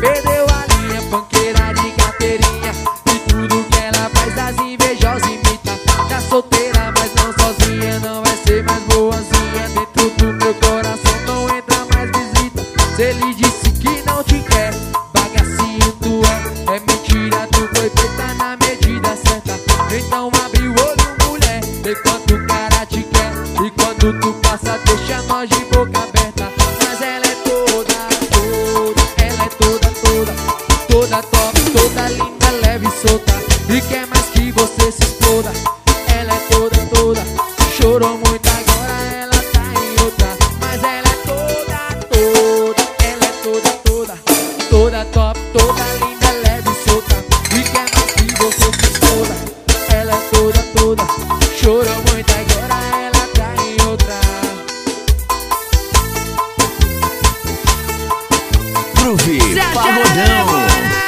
perdeu a linha, panqueira de carteirinha. E tudo que ela faz as invejosas imita. Tá solteira, mas não sozinha, não vai ser mais boazinha. Dentro do meu coração não entra mais visita. Se ele disse que não te quer, bagacinho tu é mentira, tu foi feita na medida certa. Então abre o olho, mulher, vê quanto o cara te quer. E quando tu passa, deixa nós de boca aberta. Mas ela é toda, ela é toda top, toda linda, leve e solta. E quer mais que você se exploda. Ela é toda, chorou muito, agora ela tá em outra. Mas ela é toda, ela é toda top, toda linda, leve e solta. E quer mais que você se exploda. Ela é toda, chorou muito, agora ela tá em outra. Groove Pagodão.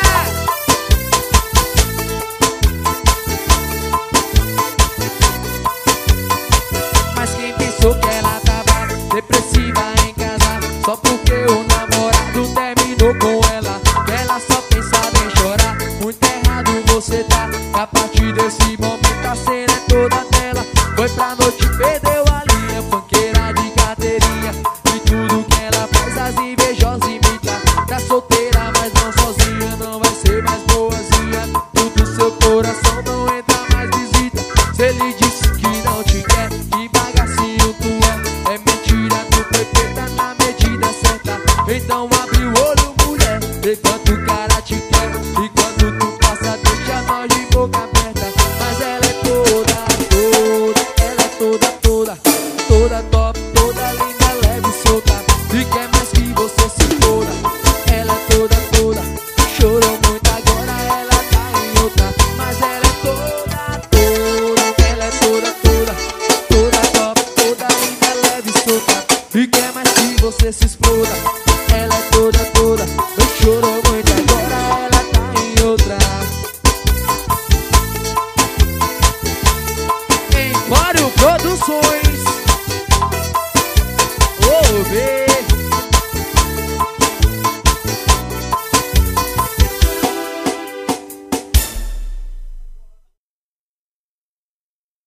Mas quem pensou que ela tava depressiva em casa só porque o namorado terminou com ela? Ela só pensava em chorar, muito errado você tá. A partir desse momento a cena é toda dela. Foi pra noite, perdeu a linha, panqueira de carteirinha. E tudo que ela faz as invejosas imita. Tá solteira, mas não sozinha, não vai ser mais boazinha. Tudo seu coração não entra mais visita. Se ele disse que não te quer, que bagacinho tu é mentira, tu foi feita na medida certa. Então abre o olho, mulher, vê quanto cara